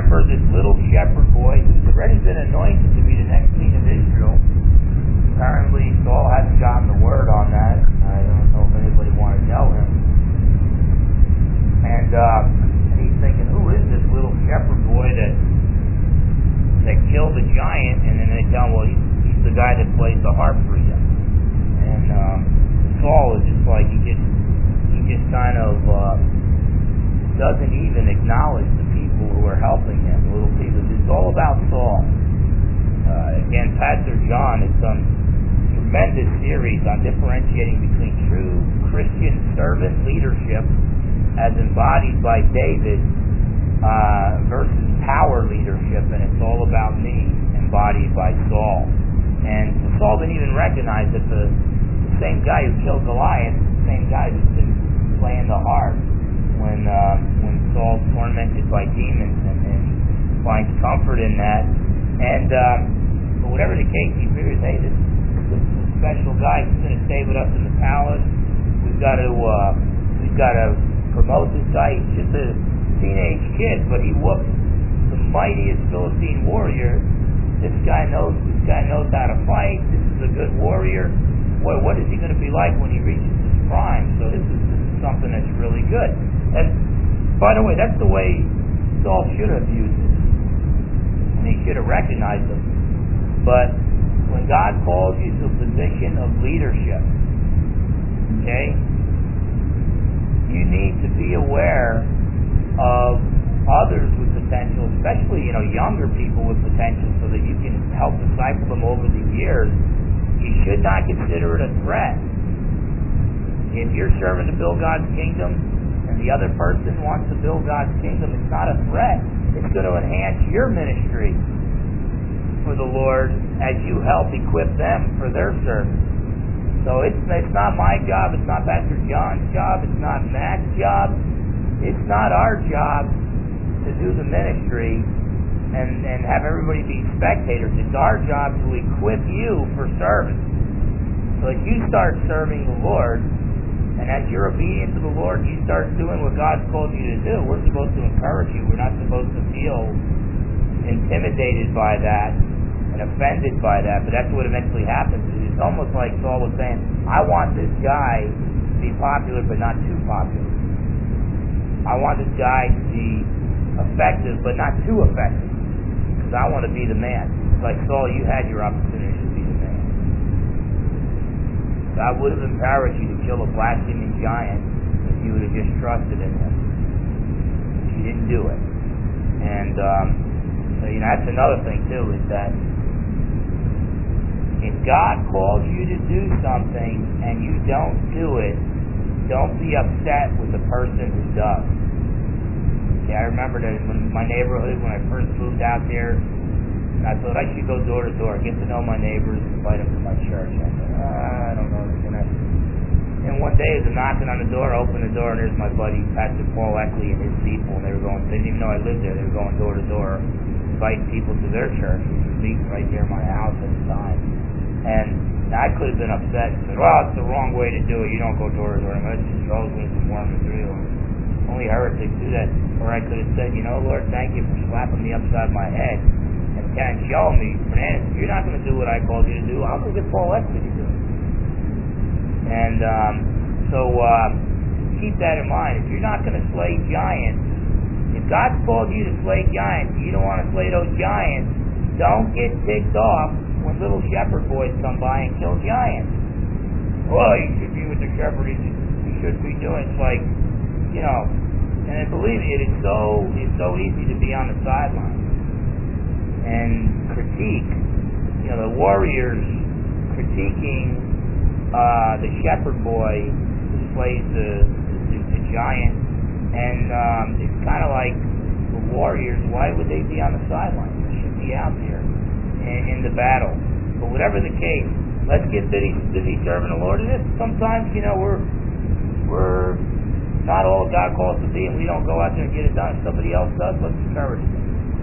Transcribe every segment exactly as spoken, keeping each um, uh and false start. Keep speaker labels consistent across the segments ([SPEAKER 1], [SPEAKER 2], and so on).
[SPEAKER 1] remember this little shepherd boy who's already been anointed to be the next king of Israel. Apparently Saul hasn't gotten the word on that. I don't know if anybody wanted to tell him. And, uh, and he's thinking, who is this little shepherd boy that that killed the giant? And then they tell him, well, he's, he's the guy that plays the harp for you. And um, Saul is just like, he just, he just kind of uh, doesn't even acknowledge the people who are helping him, the little people. It's all about Saul. Uh, again, Pastor John has done tremendous series on differentiating between true Christian servant leadership as embodied by David uh, versus power leadership, and it's all about me, embodied by Saul. And Saul didn't even recognize that the, the same guy who killed Goliath is the same guy who's been playing the harp when uh, when Saul's tormented by demons, and, and finds comfort in that. And um, but whatever the case, he figures, hey, this, this is a special guy who's going to stay with us in the palace. We've got to uh, we've got to promote this guy. He's just a teenage kid, but he whooped the mightiest Philistine warrior. This guy knows. This guy knows how to fight. This is a good warrior. What what is he going to be like when he reaches his prime? So this is, this is something that's really good. And by the way, that's the way Saul should have used it. And he should have recognized him. But when God calls you to a position of leadership, okay, you need to be aware of others with potential, especially, you know, younger people with potential, so that you can help disciple them over the years. You should not consider it a threat. If you're serving to build God's kingdom and the other person wants to build God's kingdom, it's not a threat. It's going to enhance your ministry for the Lord as you help equip them for their service. So it's it's not my job, it's not Pastor John's job, it's not Matt's job, it's not our job to do the ministry and, and have everybody be spectators. It's our job to equip you for service. So as you start serving the Lord, and as you're obedient to the Lord, you start doing what God's called you to do. We're supposed to encourage you. We're not supposed to feel intimidated by that and offended by that, but that's what eventually happens. It's almost like Saul was saying, I want this guy to be popular, but not too popular. I want this guy to be effective, but not too effective, because I want to be the man. It's like, Saul, you had your opportunity to be the man. God would have empowered you to kill a blaspheming giant if you would have just trusted in him. But you didn't do it. And um, so, you know, that's another thing, too, is that if God calls you to do something and you don't do it, don't be upset with the person who does. Okay, I remember that in my neighborhood when I first moved out there, I thought I should go door to door, get to know my neighbors, invite them to my church. I thought, ah, I don't know. Can I? And one day, as I'm knocking on the door, I open the door, and there's my buddy Pastor Paul Eckley and his people, and they were going. They didn't even know I lived there. They were going door to door, inviting people to their church. We were meeting right near my house at the time, and I could have been upset and said, well, it's the wrong way to do it. You don't go door to door. I mean, it's always going to conform to real. Only heretics do that. Or I could have said, you know, Lord, thank you for slapping me upside my head and, and showing me, man, if you're not going to do what I called you to do, I'll go get Paul Eckley to do it. And um, so uh, keep that in mind. If you're not going to slay giants, if God's called you to slay giants, you don't want to slay those giants, don't get ticked off when little shepherd boys come by and kill giants. Well, you should be with the shepherd. You should be doing. It's like, you know, and believe me, it is so it's so easy to be on the sideline and critique. You know, the warriors critiquing uh, the shepherd boy who slays the, the, the giant, and um, it's kind of like the warriors. Why would they be on the sideline? They should be out there in, in the battle. But whatever the case, let's get busy, busy serving the Lord. And this, sometimes, you know, we're we're not all God calls to be, and we don't go out there and get it done. If somebody else does, let's encourage them.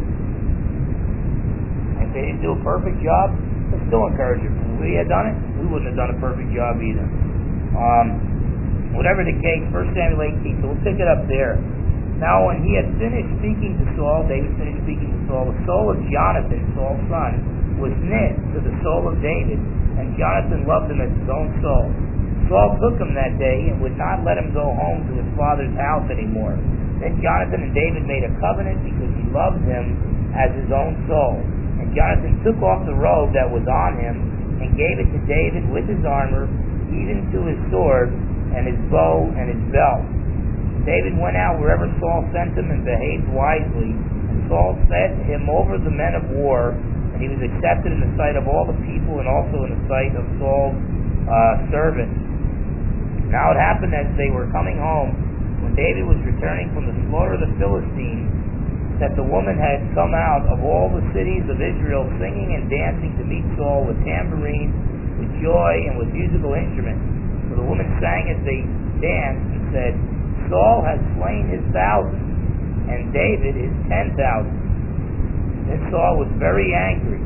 [SPEAKER 1] If they didn't do a perfect job, let's still encourage them. If we had done it, we wouldn't have done a perfect job either. Um, whatever the case, First Samuel eighteen, so we'll pick it up there. Now when he had finished speaking to Saul, David finished speaking to Saul, the soul of Jonathan, Saul's son, was knit to the soul of David, and Jonathan loved him as his own soul. Saul took him that day and would not let him go home to his father's house anymore. Then Jonathan and David made a covenant because he loved him as his own soul. And Jonathan took off the robe that was on him and gave it to David with his armor, even to his sword and his bow and his belt. David went out wherever Saul sent him and behaved wisely. And Saul set him over the men of war, and he was accepted in the sight of all the people and also in the sight of Saul's uh, servants. Now it happened as they were coming home, when David was returning from the slaughter of the Philistines, that the woman had come out of all the cities of Israel singing and dancing to meet Saul with tambourines, with joy, and with musical instruments. So the woman sang as they danced and said, Saul has slain his thousands, and David his ten thousand. Then Saul was very angry,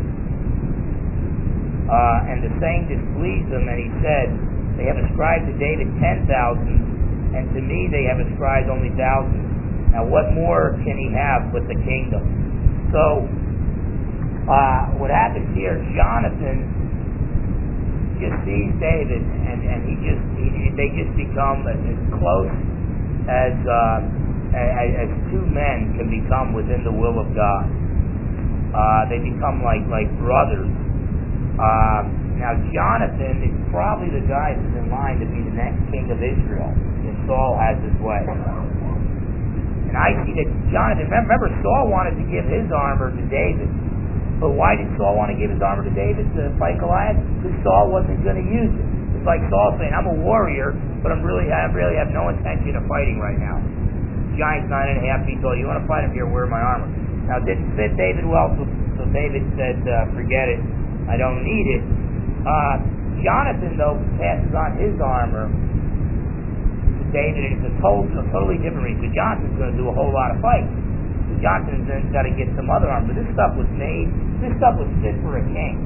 [SPEAKER 1] uh, and the saying displeased him, and he said, they have ascribed to David ten thousand, and to me they have ascribed only thousands. Now what more can he have but the kingdom? So, uh, what happens here, Jonathan just sees David, and, and he just he, they just become as, as close as, uh, as as two men can become within the will of God. Uh, they become like like brothers. Uh, now Jonathan is probably the guy who's in line to be the next king of Israel if Saul has his way. And I see that Jonathan, remember Saul wanted to give his armor to David. But why did Saul want to give his armor to David to fight Goliath? Because Saul wasn't going to use it. It's like Saul saying, I'm a warrior, but I'm really, I really have no intention of fighting right now. Giant's nine and a half feet tall. You want to fight him here, wear my armor. Now it didn't fit David well, so, so David said, uh, forget it. I don't need it. Uh, Jonathan, though, passes on his armor David, and it's a, total, a totally different reason. So Jonathan's going to do a whole lot of fighting. So Jonathan's then got to get some other armor. But this stuff was made, this stuff was fit for a king.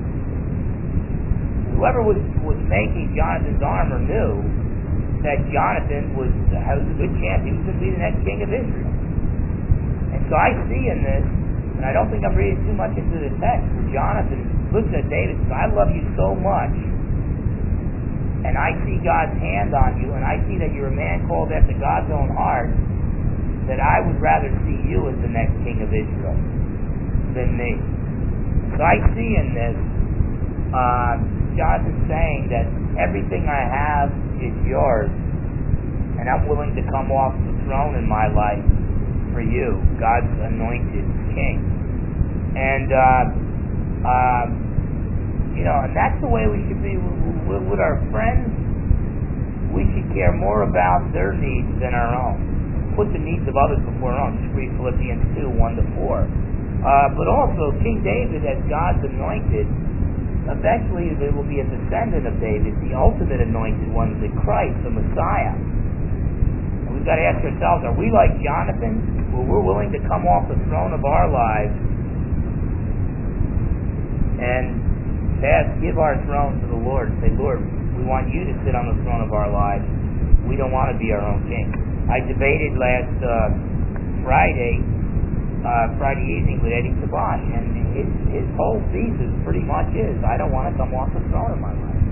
[SPEAKER 1] Whoever was, was making Jonathan's armor knew that Jonathan was, had a good chance he was going to be the next king of Israel. And so I see in this, and I don't think I'm reading too much into the text, where Jonathan looks at David and says, I love you so much, and I see God's hand on you, and I see that you're a man called after God's own heart, that I would rather see you as the next king of Israel than me. So I see in this, uh, Jonathan saying that everything I have is yours, and I'm willing to come off the throne in my life for you, God's anointed king. And, uh, uh, you know, and that's the way we should be with, with our friends. We should care more about their needs than our own. Put the needs of others before our own. Just read Philippians two, one to four. Uh, but also, King David, as God's anointed, eventually there will be a descendant of David, the ultimate anointed one, the Christ, the Messiah. And we've got to ask ourselves, are we like Jonathan, where we're willing to come off the throne of our lives and pass, give our throne to the Lord and say, Lord, we want you to sit on the throne of our lives. We don't want to be our own king. I debated last uh, Friday, uh, Friday evening with Eddie Sabash, and his, his whole thesis pretty much is, I don't want to come off the throne of my life.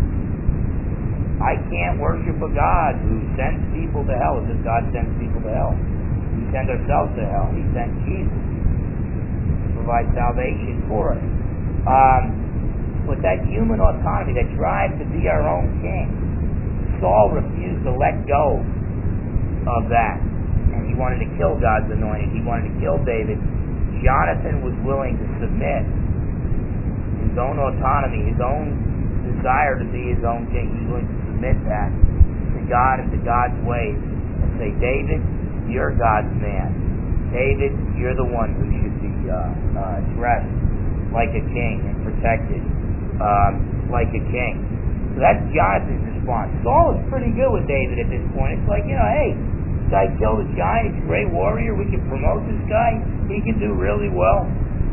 [SPEAKER 1] I can't worship a God who sends people to hell as if God sends people to hell. We send ourselves to hell. He sent Jesus to provide salvation for us. Um, But that human autonomy, that drive to be our own king, Saul refused to let go of that. And he wanted to kill God's anointed. He wanted to kill David. Jonathan was willing to submit his own autonomy, his own desire to be his own king. He was willing to submit that to God and to God's ways and say, David, you're God's man. David, you're the one who should be uh, uh, dressed like a king and protected Um, like a king. So that's Jonathan's response. Saul is pretty good with David at this point. It's like, you know, hey, this guy killed a giant, he's a great warrior, we can promote this guy, he can do really well.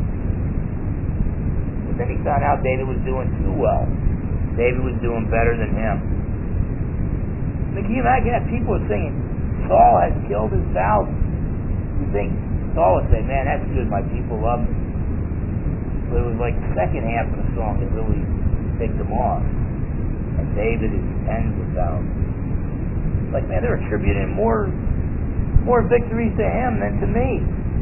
[SPEAKER 1] But then he found out David was doing too well. David was doing better than him. I mean, can you imagine that people are singing, Saul has killed his thousands. You think Saul would say, man, that's good, my people love me. But it was like the second half of the song that really picked him off. And David is tens of thousands. Like, man, they're attributing more more victories to him than to me.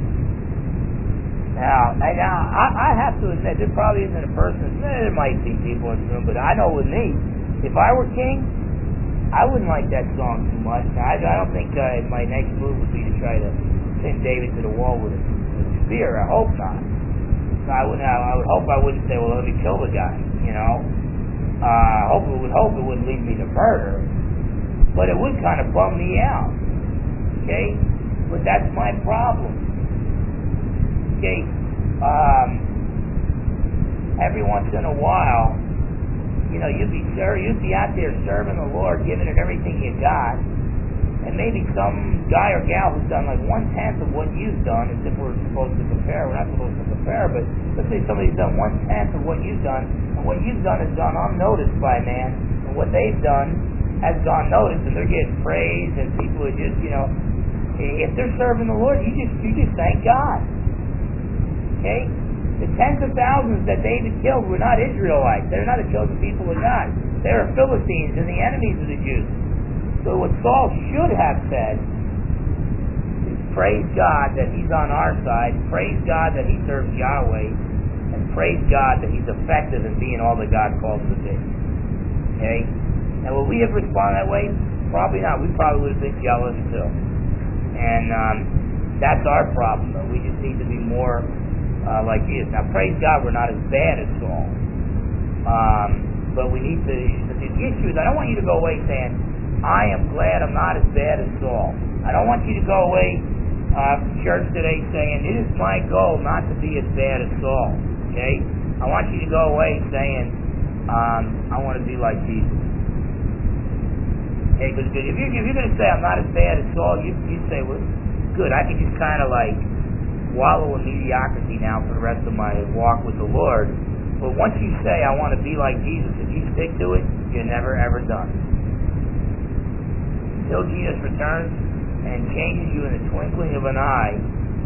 [SPEAKER 1] Now, I, now I, I have to admit, there probably isn't a person, there might be people in this room, but I know with me, if I were king, I wouldn't like that song too much. Now, I, I don't think uh, my next move would be to try to pin David to the wall with a, with a spear. I hope not. I would, I would hope I wouldn't say, well, let me kill the guy, you know. Uh, I hope it would hope it wouldn't lead me to murder, but it would kind of bum me out. Okay, but that's my problem. Okay, um, every once in a while, you know, you'd be sure you'd be out there serving the Lord, giving it everything you got, and maybe some guy or gal who's done like one tenth of what you've done, as if we're supposed to compare. We're not supposed to compare, but let's say somebody's done one tenth of what you've done, and what you've done has gone unnoticed by man, and what they've done has gone noticed, and they're getting praise, and people are just, you know, if they're serving the Lord, you just you just thank God. Okay? The tens of thousands that David killed were not Israelites. They're not the chosen people of God. They're Philistines and the enemies of the Jews. So what Saul should have said is praise God that he's on our side, praise God that he serves Yahweh, and praise God that he's effective in being all that God calls him to be. Okay? And would we have responded that way? Probably not. We probably would have been jealous too. And um, that's our problem, though. We just need to be more uh, like Jesus. Now, praise God, we're not as bad as Saul. Um, but we need to, the issue is, I don't want you to go away saying, I am glad I'm not as bad as Saul. I don't want you to go away uh, from church today saying, it is my goal not to be as bad as Saul. Okay? I want you to go away saying, um, I want to be like Jesus. Okay, because if you're, if you're going to say I'm not as bad as Saul, you you say, well, good, I can just kind of like wallow in mediocrity now for the rest of my walk with the Lord. But once you say I want to be like Jesus, if you stick to it, you're never ever done. Until Jesus returns and changes you in the twinkling of an eye,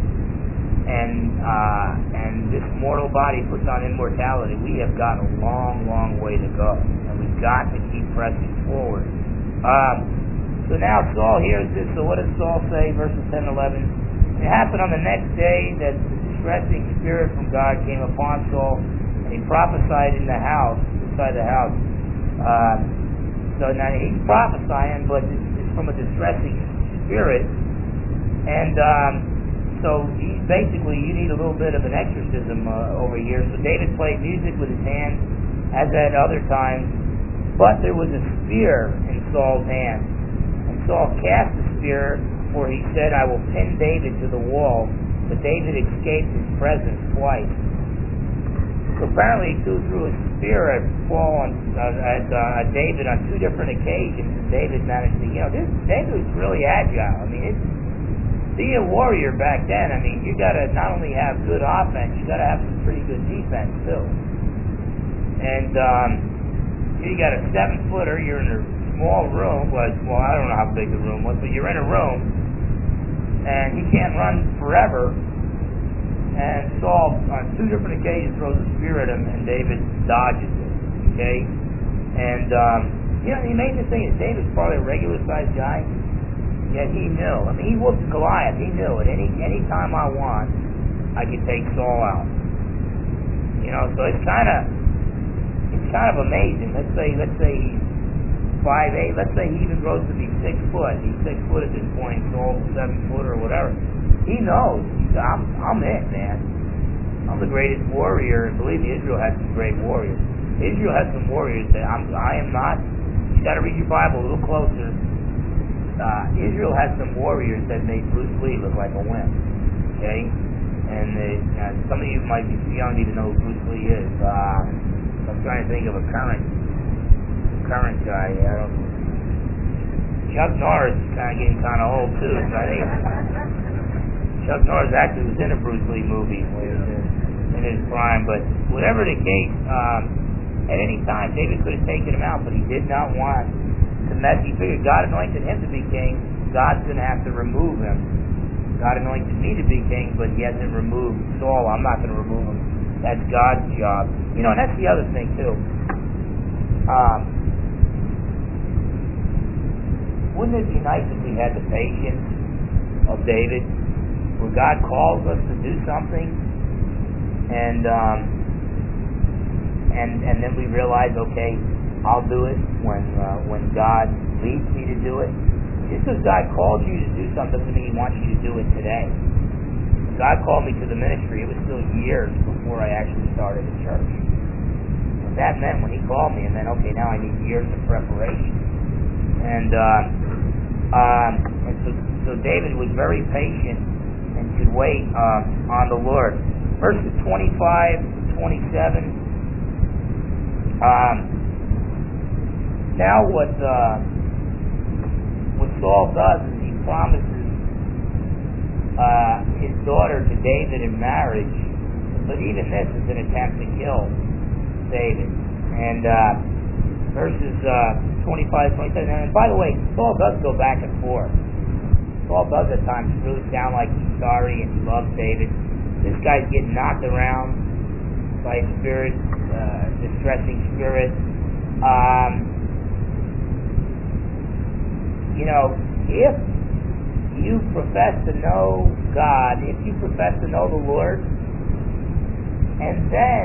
[SPEAKER 1] and uh, and this mortal body puts on immortality, we have got a long, long way to go, and we've got to keep pressing forward. Um, so now Saul hears this, so what does Saul say, verses ten and eleven? It happened on the next day that the distressing spirit from God came upon Saul, and he prophesied in the house, inside the house. Uh, so now he's prophesying, but it's, it's from a distressing spirit, and um, so he, basically you need a little bit of an exorcism uh, over here. So David played music with his hands, as at other times, but there was a spear in Saul's hand. And Saul cast the spear, for he said, I will pin David to the wall. But David escaped his presence twice. So apparently he threw through a spear at Saul on, uh, at uh, David on two different occasions. And David managed to, you know, this David was really agile. I mean, it's, be a warrior back then, I mean, you got to not only have good offense, you got to have some pretty good defense too. And, um, you got a seven footer, you're in a small room, well, well, I don't know how big the room was, but you're in a room, and he can't run forever, and Saul, on two different occasions, throws a spear at him, and David dodges it, okay? And, um, you know, he made this thing that David's probably a regular-sized guy, yet he knew. I mean, he whooped Goliath, he knew it. Any, any time I want, I could take Saul out. You know, so it's kind of, it's kind of amazing. Let's say, let's say he's five eight. Let's say he even grows to be six foot. He's six foot at this point. Saul's seven foot or whatever. He knows. He's, I'm, I'm it, man. I'm the greatest warrior, and believe me, Israel has some great warriors. Israel has some warriors that I'm, I am not. You got to read your Bible a little closer. Uh, Israel has some warriors that made Bruce Lee look like a wimp. Okay, and they, uh, some of you might be too young to even know who Bruce Lee is. Uh, I'm trying to think of a current current guy. I don't. Chuck Norris is kind of getting kind of old too. So I think Chuck Norris actually was in a Bruce Lee movie when he was in, in his prime. But whatever the case, um, at any time David could have taken him out, but he did not want to mess. He figured God anointed him to be king, God's going to have to remove him. God anointed me to be king, but he hasn't removed Saul. I'm not going to remove him. That's God's job. You know, and that's the other thing, too. Um, wouldn't it be nice if we had the patience of David, where God calls us to do something, and um, and and then we realize, okay, I'll do it when uh, when God leads me to do it. Just because God called you to do something doesn't mean he wants you to do it today. When God called me to the ministry, it was still years before I actually started a church. And that meant when he called me, and then, okay, now I need years of preparation. And uh, um, and so, so David was very patient and could wait uh, on the Lord. Verses twenty-five to twenty-seven. Um, now what... Uh, What Saul does is he promises uh, his daughter to David in marriage, but even this is an attempt to kill David. And uh, verses uh, twenty-five, twenty-seven, and by the way, Saul does go back and forth. Saul does at times really sound like he's sorry and he loves David. This guy's getting knocked around by a spirit, uh, distressing spirit. Um, You know, if you profess to know God, if you profess to know the Lord, and then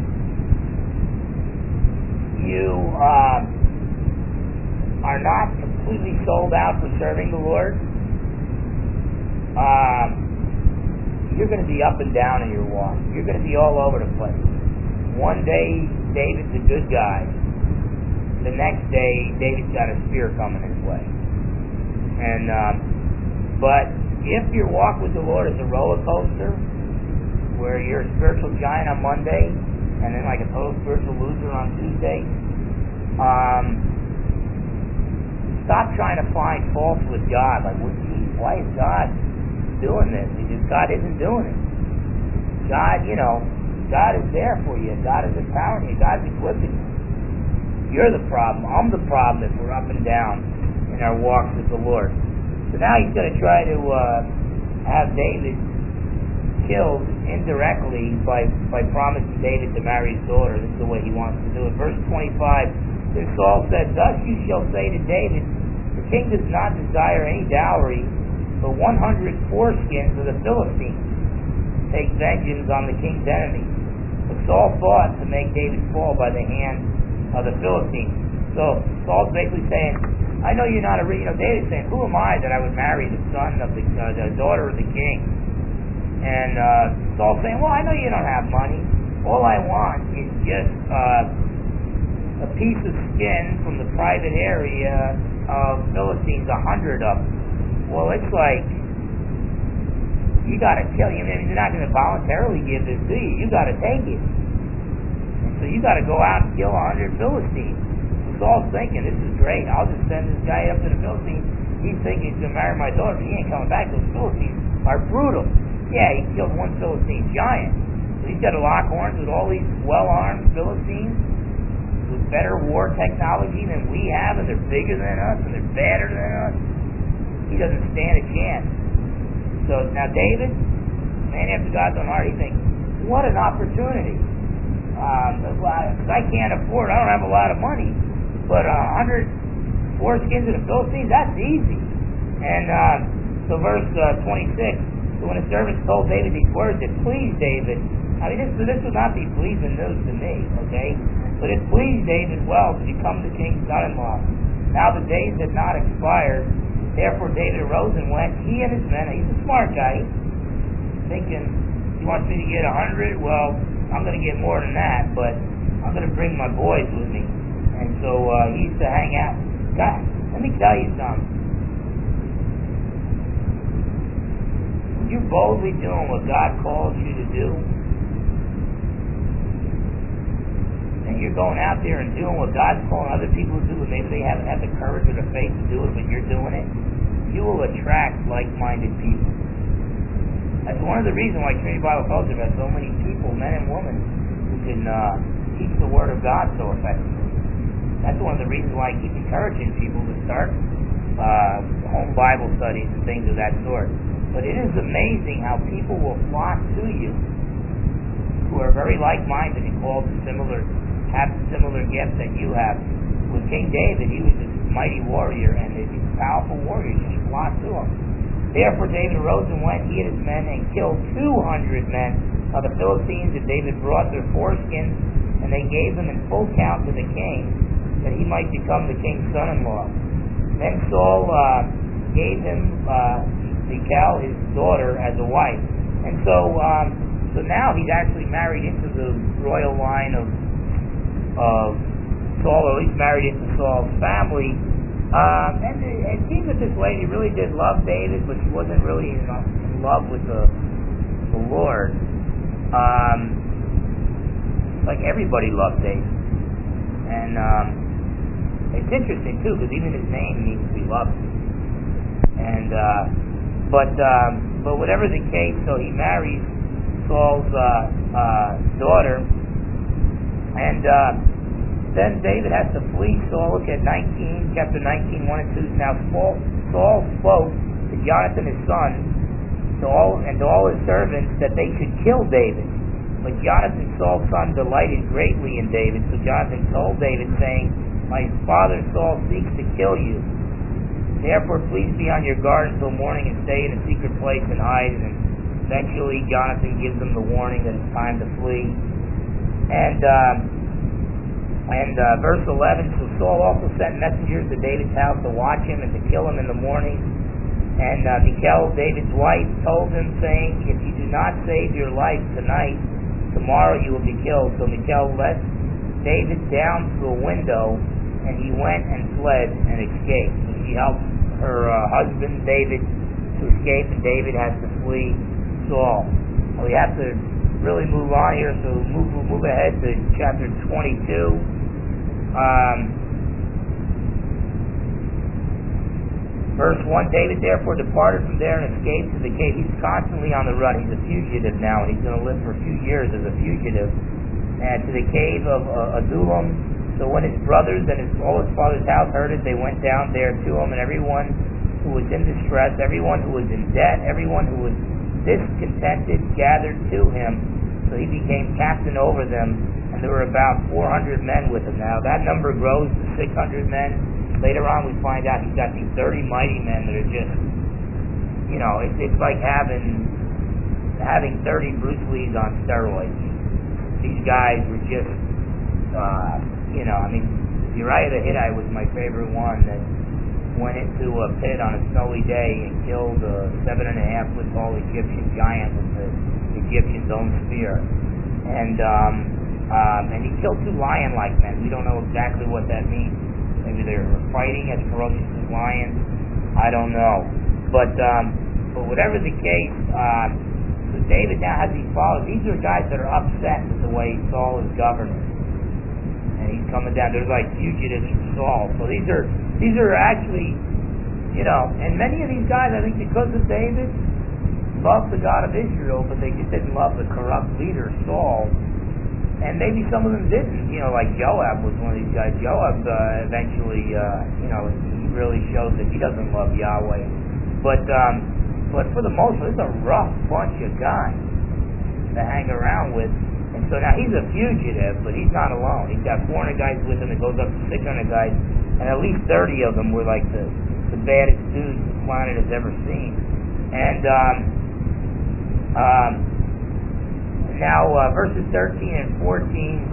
[SPEAKER 1] you uh, are not completely sold out for serving the Lord, uh, you're going to be up and down in your walk. You're going to be all over the place. One day, David's a good guy. The next day, David's got a spear coming his way. And um, but if your walk with the Lord is a roller coaster, where you're a spiritual giant on Monday, and then like a total spiritual loser on Tuesday, um, stop trying to find faults with God. Like, well, geez, why is God doing this? Because God isn't doing it. God, you know, God is there for you. God is empowering you. God's equipping you. You're the problem. I'm the problem if we're up and down in our walks with the Lord. So now he's going to try to uh, have David killed indirectly by by promising David to marry his daughter. This is the way he wants to do it. Verse twenty-five, then Saul said, "Thus you shall say to David, the king does not desire any dowry, but one hundred foreskins of the Philistines. Take vengeance on the king's enemies." But Saul thought to make David fall by the hand of the Philistines. So Saul's basically saying, I know you're not a, you know, David's saying, who am I that I would marry the son of the, uh, the daughter of the king? And uh, Saul's saying, well, I know you don't have money. All I want is just uh, a piece of skin from the private area of Philistines, a hundred of them. Well, it's like, you got to kill him. I mean, you're not going to voluntarily give this to you. You got to take it. And so you got to go out and kill a hundred Philistines. Saul's thinking, this is great. I'll just send this guy up to the Philistines. He's thinking he's going to marry my daughter, but he ain't coming back. Those Philistines are brutal. Yeah, he killed one Philistine giant. So he's got to lock horns with all these well-armed Philistines with better war technology than we have, and they're bigger than us, and they're badder than us. He doesn't stand a chance. So now David, man after God's own heart, he thinks, what an opportunity. Um, because I can't afford, I don't have a lot of money. But a uh, hundred foreskins of the Philistines, that's easy. And uh, so verse uh, twenty-six, so when the servants told David these words, it pleased David. I mean, this, this would not be pleasing news to me, okay? But it pleased David well to become the king's son-in-law. Now the days had not expired. Therefore David arose and went, he and his men. He's a smart guy, thinking, he wants me to get a hundred? Well, I'm going to get more than that, but I'm going to bring my boys with me. And so uh, he used to hang out. God, let me tell you something. When you're boldly doing what God calls you to do, and you're going out there and doing what God's calling other people to do, and maybe they haven't had the courage or the faith to do it, but you're doing it, you will attract like-minded people. That's one of the reasons why Community Bible Fellowship has so many people, men and women, who can uh, teach the Word of God so effectively. That's one of the reasons why I keep encouraging people to start uh, home Bible studies and things of that sort. But it is amazing how people will flock to you who are very like-minded and called to similar, have similar gifts that you have. With King David, he was this mighty warrior, and these powerful warriors just flocked to him. Therefore David arose and went, he and his men, and killed two hundred men of the Philistines, and David brought their foreskins, and they gave them in full count to the king, that he might become the king's son-in-law. Then Saul uh, gave him uh, Michal, his daughter, as a wife. And so um, so now he's actually married into the royal line of of Saul, or at least married into Saul's family. Um, and it, it seems that this lady really did love David, but she wasn't really in, in love with the, the Lord. Um, like everybody loved David. And um, it's interesting, too, because even his name means we love him. And, uh, but, um, but whatever the case, so he marries Saul's uh, uh, daughter, and uh, then David has to flee. Saul, look at nineteen, chapter nineteen, one and two. Now Saul, Saul spoke to Jonathan his son, to all and to all his servants, that they should kill David. But Jonathan, Saul's son, delighted greatly in David. So Jonathan told David, saying, my father Saul seeks to kill you. Therefore, please be on your guard until morning, and stay in a secret place and hide. And eventually, Jonathan gives them the warning that it's time to flee. And uh, and uh, verse eleven. So Saul also sent messengers to David's house to watch him and to kill him in the morning. And uh, Michal, David's wife, told him, saying, if you do not save your life tonight, tomorrow you will be killed. So Michal let David down through a window, and he went and fled and escaped. So she helped her uh, husband David to escape, and David has to flee Saul. Well, we have to really move on here, so move we'll move ahead to chapter twenty-two. Um, verse one, David therefore departed from there and escaped to the cave. He's constantly on the run. He's a fugitive now, and he's going to live for a few years as a fugitive. And to the cave of uh, Adullam. So when his brothers and his, all his father's house heard it, they went down there to him, and everyone who was in distress, everyone who was in debt, everyone who was discontented gathered to him. So he became captain over them, and there were about four hundred men with him. Now that number grows to six hundred men. Later on we find out he's got these thirty mighty men that are just, you know, it's, it's like having having thirty Bruce Lees on steroids. These guys were just, uh, you know, I mean, Uriah the Hittite was my favorite one, that went into a pit on a snowy day and killed a seven and a half foot tall Egyptian giant with the Egyptian's own spear. And um, um, and he killed two lion-like men. We don't know exactly what that means. Maybe they were fighting as ferocious as lions. I don't know. But um, but whatever the case, uh, so David now has these followers. These are guys that are upset with the way Saul is governing. And he's coming down. They're like fugitives from Saul. So these are these are actually, you know, and many of these guys, I think because of David, loved the God of Israel, but they just didn't love the corrupt leader, Saul. And maybe some of them didn't. You know, like Joab was one of these guys. Joab uh, eventually, uh, you know, he really shows that he doesn't love Yahweh. But um, but for the most part, it's a rough bunch of guys to hang around with. And so now he's a fugitive, but he's not alone. He's got four hundred guys with him. It goes up to six hundred guys, and at least thirty of them were like the, the baddest dudes the planet has ever seen. And um, um, now uh, verses thirteen and fourteen.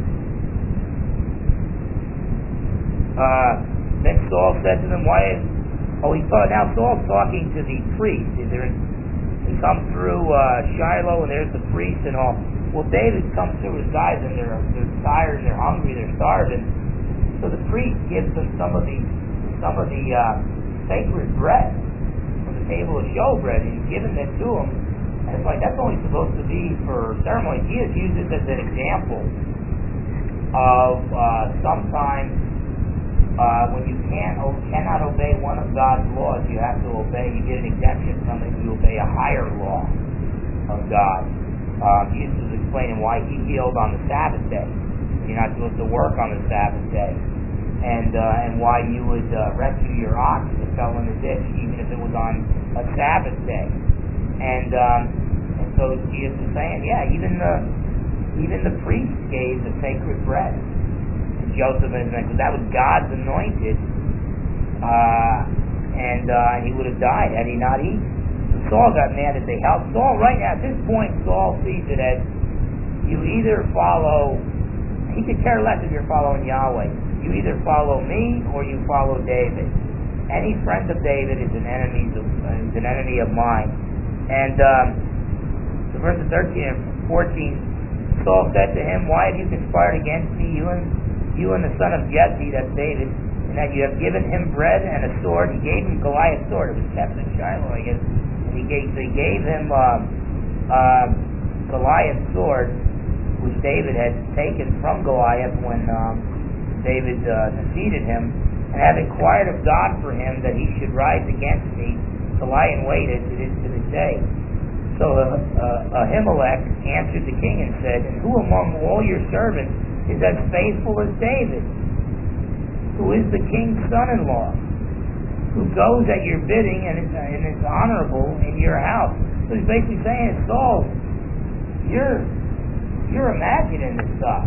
[SPEAKER 1] Uh, then Saul said to them, "Why is?" Oh, he thought. Now Saul's talking to the priest. They're in, he comes through uh, Shiloh, and there's the priest and all. Well, David comes through his guys, and they're they're tired, and they're hungry, they're starving. So the priest gives them some of the some of the uh, sacred bread from the table of showbread, and he's giving it to them. And it's like that's only supposed to be for ceremony. He has used this as an example of uh, sometimes uh, when you can't or cannot obey one of God's laws, you have to obey. You get an exemption from it. You obey a higher law of God. Um, Jesus was explaining why he healed on the Sabbath day. You're not supposed to work on the Sabbath day. and uh, and why you would uh, rescue your ox that fell in the ditch, even if it was on a Sabbath day. And um, and so Jesus is saying, yeah, even the even the priest gave the sacred bread to Joseph and his men, because that was God's anointed, uh, and uh, he would have died had he not eaten. So Saul got mad that they helped. Saul, right now, at this point, Saul sees it as you either follow, he could care less if you're following Yahweh. You either follow me or you follow David. Any friend of David is an enemy of, is an enemy of mine. And um, so verses thirteen and fourteen, Saul said to him, "Why have you conspired against me, you and you and the son of Jesse," that's David, "and that you have given him bread and a sword?" He gave him Goliath's sword. It was kept in Shiloh, I guess. And he gave, they gave him uh, uh, Goliath's sword, which David had taken from Goliath when um, David uh, defeated him, and have inquired of God for him that he should rise against me to lie in wait as it is to this day. So uh, uh, Ahimelech answered the king and said, "And who among all your servants is as faithful as David, who is the king's son-in-law, who goes at your bidding and is, uh, and is honorable in your house?" So he's basically saying, Saul, you're you're imagining this stuff.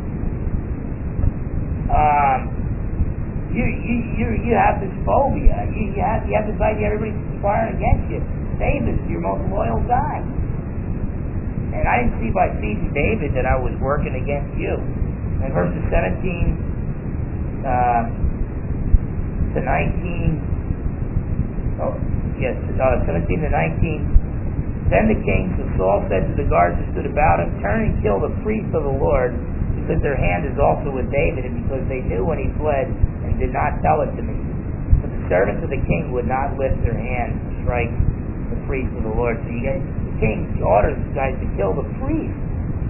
[SPEAKER 1] Um, you you you you have this phobia. You you have you have this idea everybody's conspiring against you. David's your most loyal guy, and I didn't see by feeding David that I was working against you. In verses seventeen uh, to nineteen, oh yes, uh, seventeen to nineteen. Then the king, so Saul said to the guards who stood about him, "Turn and kill the priests of the Lord, because their hand is also with David, and because they knew when he fled and did not tell it to me." But the servants of the king would not lift their hands to strike the priests of the Lord. So you guys, the king orders these guys to kill the priests.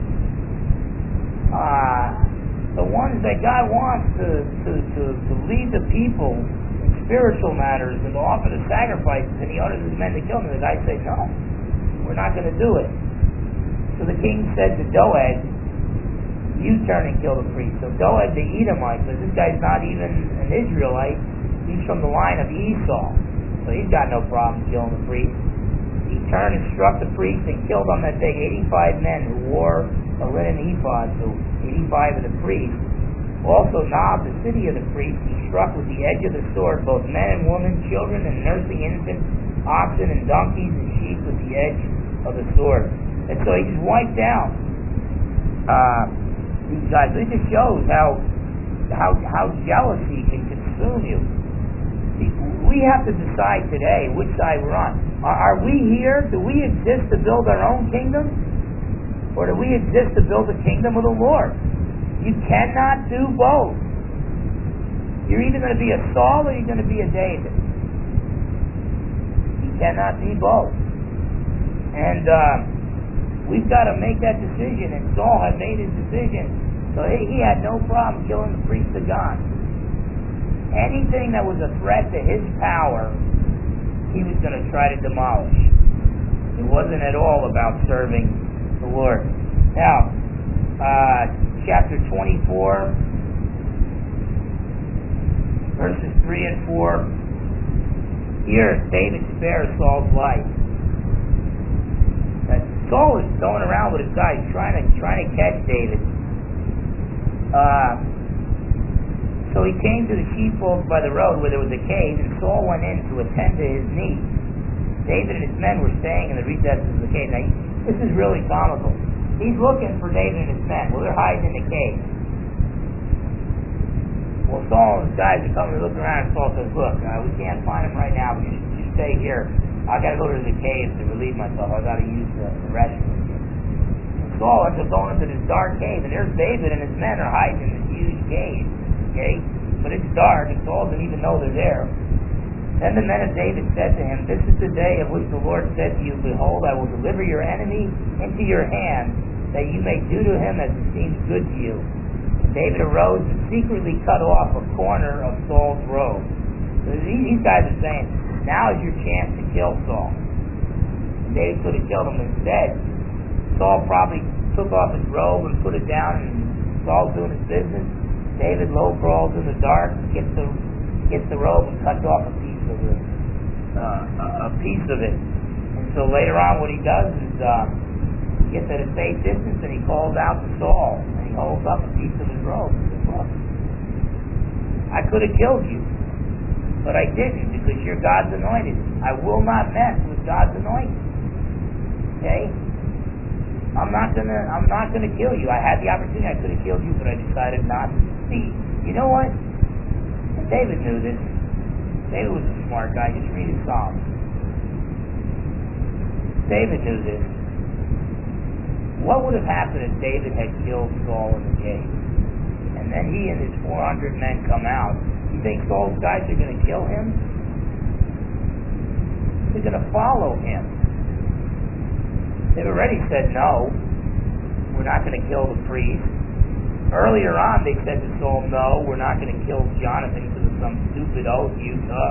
[SPEAKER 1] Uh, the ones that God wants to, to, to, to lead the people in spiritual matters and to offer the sacrifices, and he orders his men to kill them. The guys say, "No, we're not going to do it." So the king said to Doeg, "You turn and kill the priest." So Doeg the Edomite, so this guy's not even an Israelite. He's from the line of Esau. So he's got no problem killing the priest. He turned and struck the priest and killed on that day eighty-five men who wore a linen ephod, so eighty-five of the priests. Also Nob, the city of the priests, he struck with the edge of the sword both men and women, children and nursing infants, oxen and donkeys and sheep with the edge of the sword. And so he just wiped out uh, these guys. It just shows how how how jealousy can consume you. We have to decide today which side we're on. Are, are we here? Do we exist to build our own kingdom, or do we exist to build the kingdom of the Lord? You cannot do both. You're either going to be a Saul or you're going to be a David. You cannot be both. And uh, we've got to make that decision. And Saul had made his decision, so he, he had no problem killing the priest of God. Anything that was a threat to his power, he was going to try to demolish. It wasn't at all about serving the Lord. Now, uh, chapter twenty-four, verses three and four. Here, David spares Saul's life. That Saul is going around with his guys trying to trying to catch David. Uh, So he came to the sheepfolds by the road where there was a cave, and Saul went in to attend to his needs. David and his men were staying in the recesses of the cave. Now, this is really comical. He's looking for David and his men. Well, they're hiding in the cave. Well, Saul and his guys are coming to look around, and Saul says, "Look, uh, we can't find him right now. We just, just stay here. I got to go to the cave to relieve myself. I got to use the, the restroom." And Saul ends up going into this dark cave, and there's David and his men are hiding in this huge cave. Okay? But it's dark, and Saul doesn't even know they're there. Then the men of David said to him, "This is the day of which the Lord said to you, Behold, I will deliver your enemy into your hand, that you may do to him as it seems good to you." And David arose and secretly cut off a corner of Saul's robe. So these guys are saying, now is your chance to kill Saul. And David could have killed him instead. Saul probably took off his robe and put it down, and Saul's doing his business. David low crawls in the dark, gets the gets the robe and cuts off a piece of it, uh, a piece of it. And so later on, what he does is uh, he gets at a safe distance and he calls out to Saul and he holds up a piece of his robe and says, "Look, I could have killed you, but I didn't because you're God's anointed. I will not mess with God's anointed. Okay? I'm not gonna. I'm not gonna kill you. I had the opportunity. I could have killed you, but I decided not to." See, you know what? And David knew this. David was a smart guy. Just read his Psalms. David knew this. What would have happened if David had killed Saul in the cave? And then he and his four hundred men come out. You think Saul's guys are going to kill him? They're going to follow him. They've already said, no, we're not going to kill the priest. Earlier on, they said to Saul, no, we're not going to kill Jonathan because of some stupid oath you took.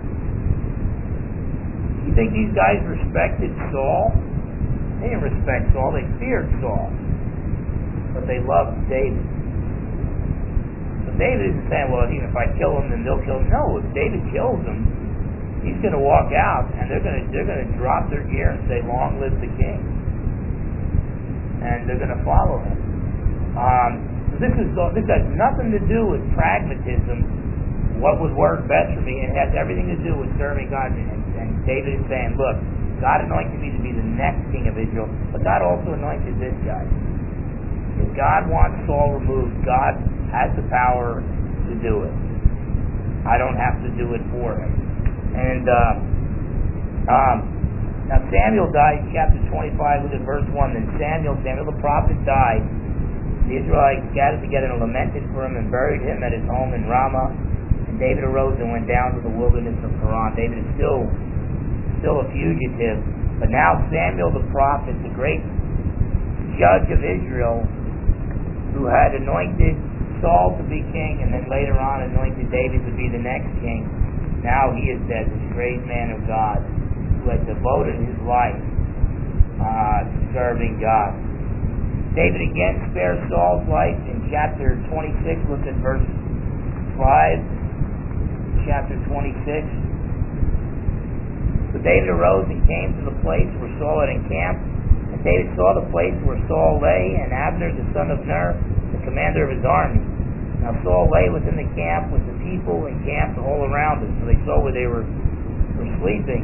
[SPEAKER 1] You think these guys respected Saul? They didn't respect Saul. They feared Saul. But they loved David. So David isn't saying, well, even if I kill him, then they'll kill him. No, if David kills him, he's going to walk out, and they're going to they're going to drop their gear and say, "Long live the king," and they're going to follow him. Um, so this is this has nothing to do with pragmatism. What would work best for me? It has everything to do with serving God. And, and David is saying, "Look, God anointed me to be the next king of Israel, but God also anointed this guy. If God wants Saul removed, God has the power to do it. I don't have to do it for him." And uh, um, now Samuel died, chapter twenty-five, look at verse one. Then Samuel, Samuel the prophet died. The Israelites gathered together and lamented for him and buried him at his home in Ramah. And David arose and went down to the wilderness of Paran. David is still, still a fugitive. But now Samuel the prophet, the great judge of Israel, who had anointed Saul to be king and then later on anointed David to be the next king, now he is dead, this great man of God who had devoted his life uh, to serving God. David again spares Saul's life in chapter twenty-six. Look at verse five. Chapter twenty-six. So David arose and came to the place where Saul had encamped. And David saw the place where Saul lay, and Abner the son of Ner, the commander of his army. Now Saul lay within the camp with the people encamped all around him, so they saw where they were, were sleeping.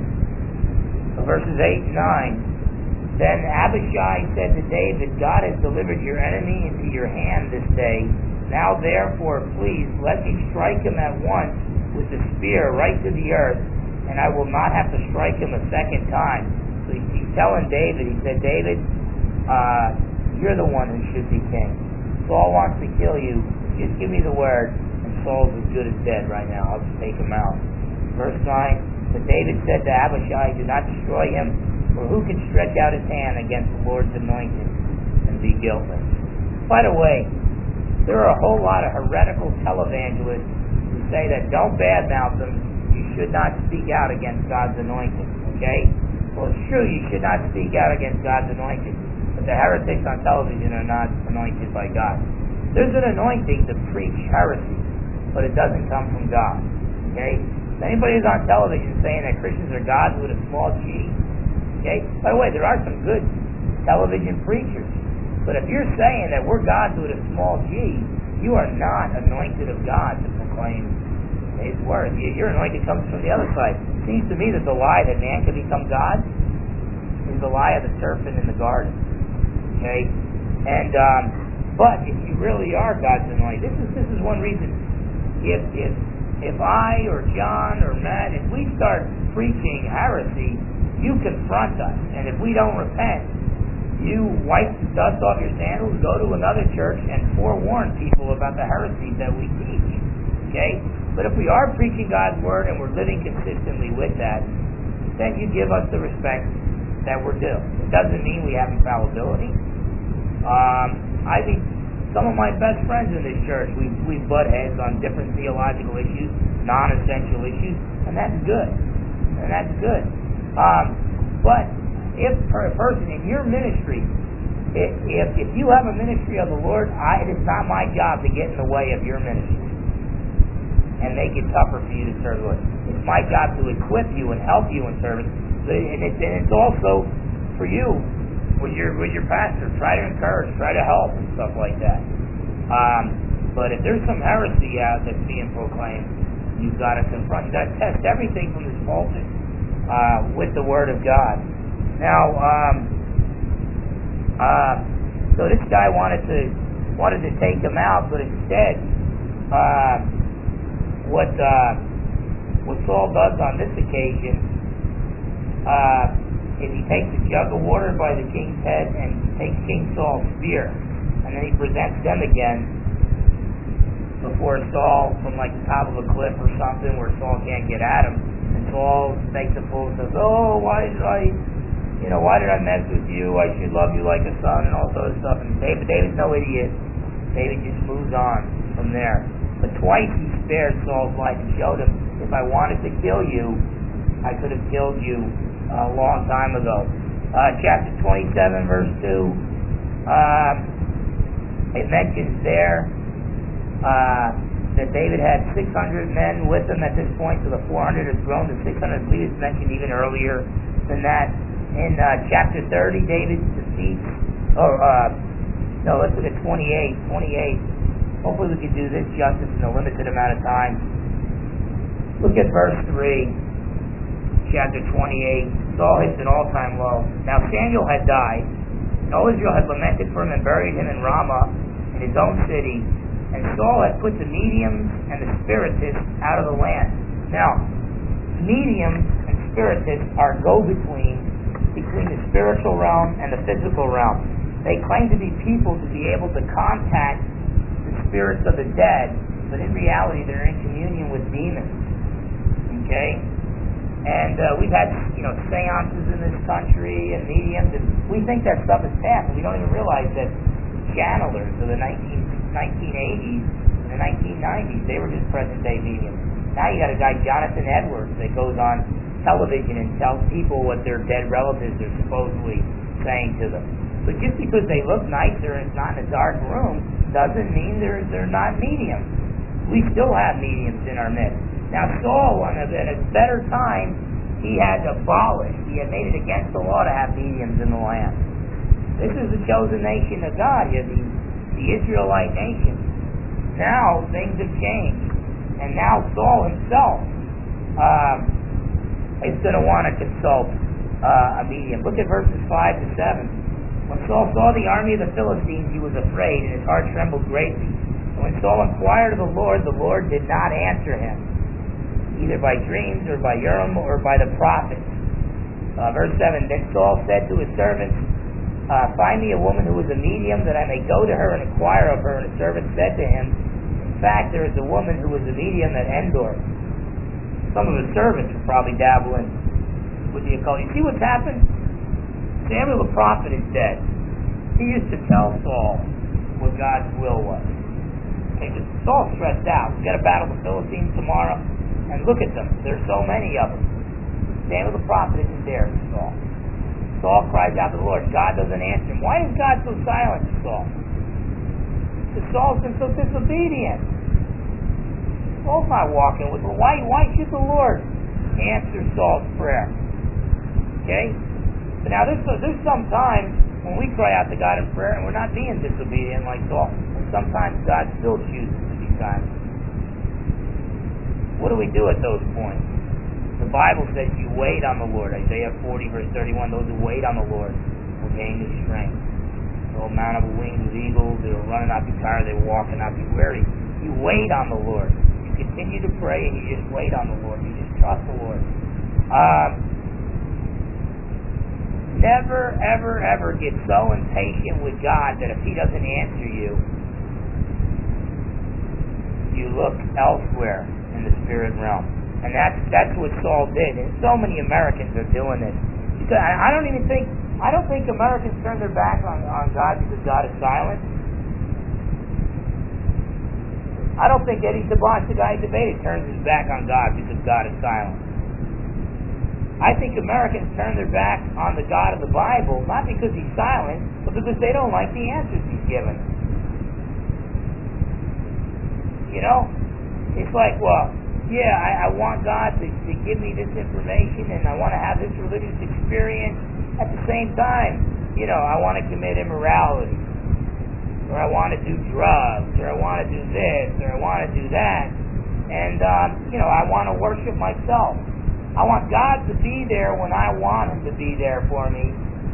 [SPEAKER 1] So verses eight and nine. Then Abishai said to David, "God has delivered your enemy into your hand this day. Now therefore, please, let me strike him at once with the spear right to the earth, and I will not have to strike him a second time." So he's telling David, he said, "David, uh, you're the one who should be king. Saul wants to kill you. Just give me the word, and Saul's as good as dead right now. I'll just take him out." Verse nine, but David said to Abishai, "Do not destroy him, for who can stretch out his hand against the Lord's anointed and be guiltless?" By the way, there are a whole lot of heretical televangelists who say that don't badmouth them. You should not speak out against God's anointed. Okay? Well, it's true, you should not speak out against God's anointed, but the heretics on television are not anointed by God. There's an anointing to preach heresy, but it doesn't come from God. Okay? If anybody is on television saying that Christians are gods with a small g, okay? By the way, there are some good television preachers, but if you're saying that we're gods with a small g, you are not anointed of God to proclaim His word. Your anointing comes from the other side. It seems to me that the lie that man can become God is the lie of the serpent in the garden. Okay? And, um, but if you really are God's anointed, this is this is one reason. If if if I or John or Matt, if we start preaching heresy, you confront us, and if we don't repent, you wipe the dust off your sandals, go to another church, and forewarn people about the heresies that we teach. Okay, but if we are preaching God's word and we're living consistently with that, then you give us the respect that we're due. It doesn't mean we have infallibility. Um, I think some of my best friends in this church, we we butt heads on different theological issues, non-essential issues, and that's good. And that's good. Um, but if a person in your ministry if if you have a ministry of the Lord, I, it is not my job to get in the way of your ministry and make it tougher for you to serve the Lord. It's my job to equip you and help you in service. And it's, and it's also for you with your with your pastor. Try to encourage, try to help, and stuff like that. Um, but if there's some heresy out that's being proclaimed, you've got to confront. You've got to test everything from this pulpit uh, with the Word of God. Now, um, uh, so this guy wanted to wanted to take him out, but instead, uh, what uh, what Saul does on this occasion uh, is he takes a jug of water by the king's head and takes King Saul's spear, and then he presents them again before Saul from like the top of a cliff or something where Saul can't get at him, and Saul makes a fool and says, "Oh, why did I, you know, why did I mess with you? I should love you like a son," and all sorts of stuff. And David, David's no idiot. David just moves on from there. But twice he spared Saul's life and showed him, if I wanted to kill you, I could have killed you a long time ago. Uh, chapter twenty-seven, verse two, uh, it mentions there uh, that David had six hundred men with him at this point, so the four hundred has grown to six hundred. I believe it's mentioned even earlier than that. In uh, chapter thirty, David defeats, or uh, no, let's look at twenty-eight. twenty-eight. Hopefully we can do this justice in a limited amount of time. Look at verse three, chapter twenty-eight. Saul hits an all-time low. Now Samuel had died, and all Israel had lamented for him and buried him in Ramah, in his own city. And Saul had put the mediums and the spiritists out of the land. Now, mediums and spiritists are go-between between the spiritual realm and the physical realm. They claim to be people to be able to contact the spirits of the dead, but in reality they're in communion with demons. Okay? And uh, we've had, you know, seances in this country and mediums, and we think that stuff is past, and we don't even realize that channelers of the nineteen, nineteen eighties and the nineteen nineties, they were just present-day mediums. Now you got a guy, Jonathan Edwards, that goes on television and tells people what their dead relatives are supposedly saying to them. But just because they look nicer and it's not in a dark room doesn't mean they're they're not mediums. We still have mediums in our midst. Now Saul, at a better time, he had abolished, he had made it against the law to have mediums in the land. This is the chosen nation of God here, the, the Israelite nation. Now things have changed, and now Saul himself um, is going to want to consult uh, a medium. Look at verses five to seven. When Saul saw the army of the Philistines, he was afraid, and his heart trembled greatly. And when Saul inquired of the Lord, the Lord did not answer him, either by dreams or by Urim or by the prophets. Uh, verse seven, then Saul said to his servants, uh, find me a woman who is a medium, that I may go to her and inquire of her. And the servant said to him, in fact, there is a woman who is a medium at Endor. Some of the servants would probably dabble in with the occult. You see what's happened? Samuel the prophet is dead. He used to tell Saul what God's will was. Okay, but Saul's stressed out. We've got to battle the Philistines tomorrow. And look at them. There's so many of them. Samuel the prophet isn't there for Saul. Saul cries out to the Lord. God doesn't answer him. Why is God so silent to Saul? Because Saul's been so disobedient. Saul's not walking with him. Why, why should the Lord answer Saul's prayer? Okay? But now there's, there's some times when we cry out to God in prayer and we're not being disobedient like Saul. And sometimes God still chooses to be silent. What do we do at those points? The Bible says you wait on the Lord. Isaiah forty, verse thirty-one, those who wait on the Lord will gain new strength. They'll mount up with wings as eagles. They will run and not be tired. They will walk and not be weary. You wait on the Lord. You continue to pray and you just wait on the Lord. You just trust the Lord. Um, never, ever, ever get so impatient with God that if He doesn't answer you, you look elsewhere in the spirit realm. And that's that's what Saul did. And so many Americans are doing this. Because I, I don't even think I don't think Americans turn their back on, on God because God is silent. I don't think Eddie Sabash, the guy who debated, turns his back on God because God is silent. I think Americans turn their back on the God of the Bible, not because he's silent, but because they don't like the answers he's given. You know? It's like, well, yeah, I, I want God to, to give me this information, and I want to have this religious experience. At the same time, you know, I want to commit immorality, or I want to do drugs, or I want to do this, or I want to do that. And, um, you know, I want to worship myself. I want God to be there when I want him to be there for me.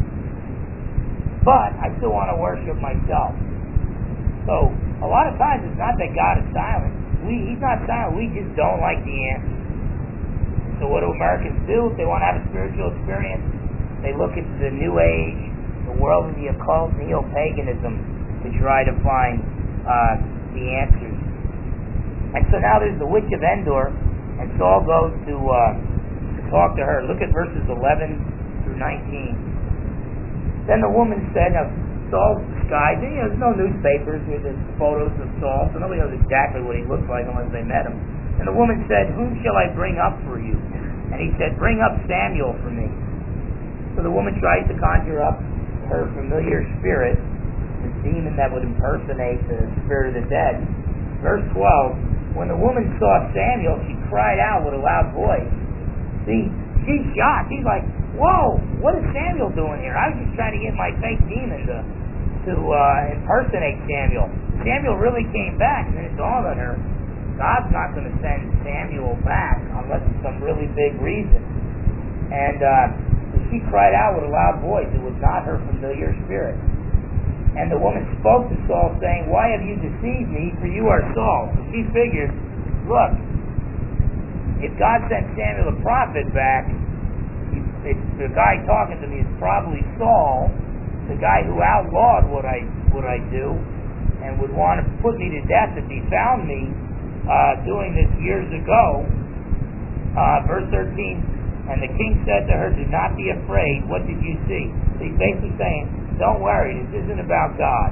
[SPEAKER 1] But I still want to worship myself. So, a lot of times it's not that God is silent. We, he's not silent. We just don't like the answer. So what do Americans do? If they want to have a spiritual experience, they look into the New Age, the world of the occult, neo-paganism, to try to find uh, the answers. And so now there's the witch of Endor, and Saul goes to... Uh, talk to her. Look at verses eleven through nineteen. Then the woman said, now Saul's disguised, you know, there's no newspapers, there's photos of Saul, so nobody knows exactly what he looks like unless they met him. And the woman said, whom shall I bring up for you? And he said, bring up Samuel for me. So the woman tries to conjure up her familiar spirit, the demon that would impersonate the spirit of the dead. Verse twelve, when the woman saw Samuel, she cried out with a loud voice. See, she's shocked. She's like, whoa, what is Samuel doing here? I was just trying to get my fake demon to to uh, impersonate Samuel. Samuel really came back, and then it dawned on her, God's not going to send Samuel back unless it's some really big reason. And uh, she cried out with a loud voice. It was not her familiar spirit. And the woman spoke to Saul, saying, why have you deceived me, for you are Saul? So she figured, look, if God sent Samuel the prophet back, it's, the guy talking to me is probably Saul, the guy who outlawed what I what I do, and would want to put me to death if he found me uh, doing this years ago. Uh, verse thirteen, and the king said to her, do not be afraid, what did you see? So he's basically saying, don't worry, this isn't about God.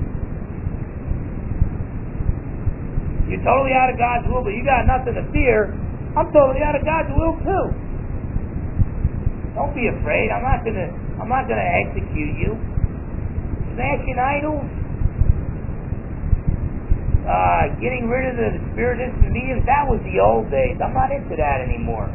[SPEAKER 1] You're totally out of God's will, but you got nothing to fear. I'm totally out of God's will too. Don't be afraid. I'm not gonna. I'm not gonna execute you. Smashing idols, uh, getting rid of the spiritists and mediums. That was the old days. I'm not into that anymore.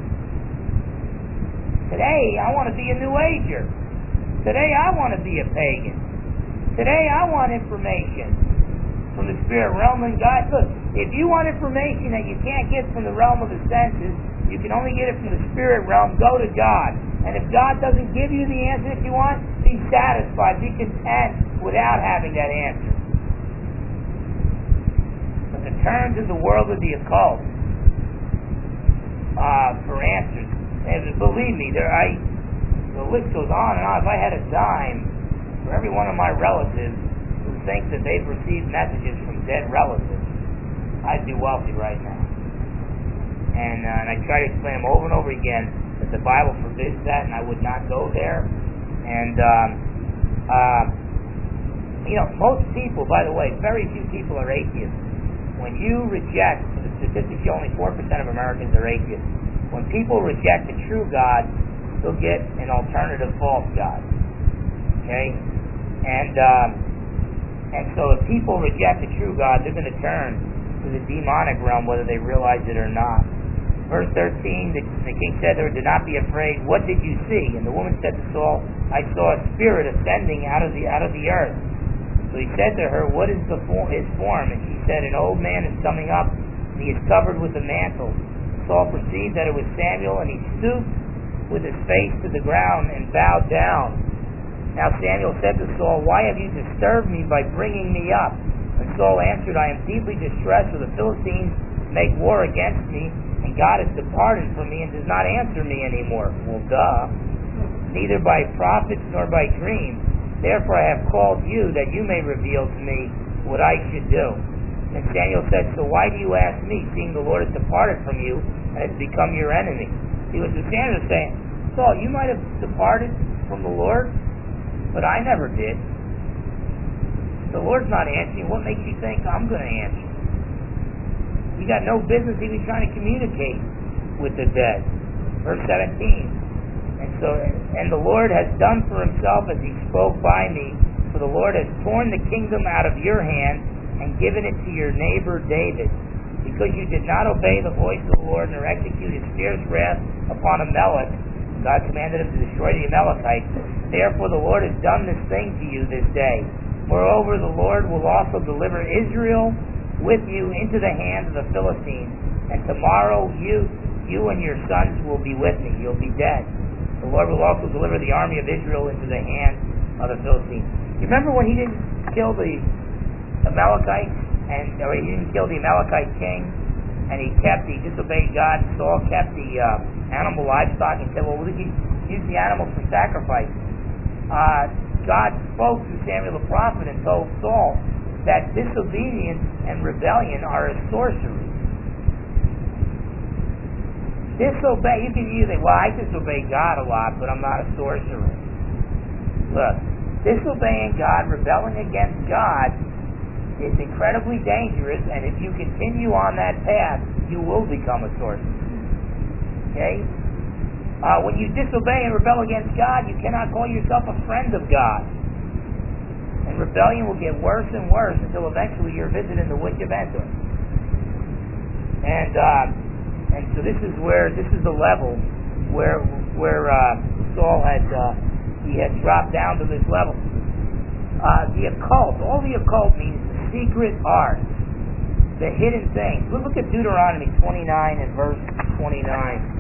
[SPEAKER 1] Today, I want to be a New Ager. Today, I want to be a pagan. Today, I want information from the spirit realm. And God, look, if you want information that you can't get from the realm of the senses, you can only get it from the spirit realm, go to God. And if God doesn't give you the answer that you want, be satisfied, be content without having that answer. But to turn to the world of the occult uh, for answers, and believe me, there I the list goes on and on. If I had a dime for every one of my relatives who think that they've received messages from dead relatives, I'd be wealthy right now. And, uh, and I try to explain them over and over again that the Bible forbids that, and I would not go there. And um, uh, you know, most people, by the way, very few people are atheists. When you reject, the statistics show only four percent of Americans are atheists. When people reject the true God, they'll get an alternative false God. Okay, and. Um, And so if people reject the true God, they're going to turn to the demonic realm whether they realize it or not. Verse thirteen, the, the king said to her, do not be afraid. What did you see? And the woman said to Saul, I saw a spirit ascending out of the out of the earth. So he said to her, what is the form, his form? And she said, an old man is coming up, and he is covered with a mantle. Saul perceived that it was Samuel, and he stooped with his face to the ground and bowed down. Now Samuel said to Saul, why have you disturbed me by bringing me up? And Saul answered, I am deeply distressed, for the Philistines make war against me, and God has departed from me and does not answer me anymore. Well, duh. Neither by prophets nor by dreams. Therefore I have called you, that you may reveal to me what I should do. And Samuel said, so why do you ask me, seeing the Lord has departed from you and has become your enemy? He was Samuel saying, Saul, you might have departed from the Lord, but I never did. The Lord's not answering. What makes you think I'm going to answer? You got no business even trying to communicate with the dead. Verse seventeen. And so, and the Lord has done for himself as he spoke by me, for the Lord has torn the kingdom out of your hand and given it to your neighbor David, because you did not obey the voice of the Lord nor execute his fierce wrath upon Amalek. God commanded him to destroy the Amalekites. Therefore the Lord has done this thing to you this day. Moreover, the Lord will also deliver Israel with you into the hands of the Philistines, and tomorrow you you and your sons will be with me. You'll be dead. The Lord will also deliver the army of Israel into the hands of the Philistines. You remember when he didn't kill the Amalekites, and or he didn't kill the Amalekite king, and he kept, he disobeyed God, and Saul kept the uh, animal livestock, and said, well, we can use the animals for sacrifice. Uh, God spoke to Samuel the prophet and told Saul that disobedience and rebellion are a sorcery. Disobey, you can use it, well, I disobey God a lot, but I'm not a sorcerer. Look, disobeying God, rebelling against God, is incredibly dangerous, and if you continue on that path, you will become a sorcerer. Okay? Uh, when you disobey and rebel against God, you cannot call yourself a friend of God. And rebellion will get worse and worse until eventually you're visiting the witch of Endor. And, uh, And so this is where this is the level where where uh, Saul had uh, he had dropped down to this level. Uh, the occult, all the occult means the secret art, the hidden things. Look, look at Deuteronomy twenty-nine and verse twenty-nine.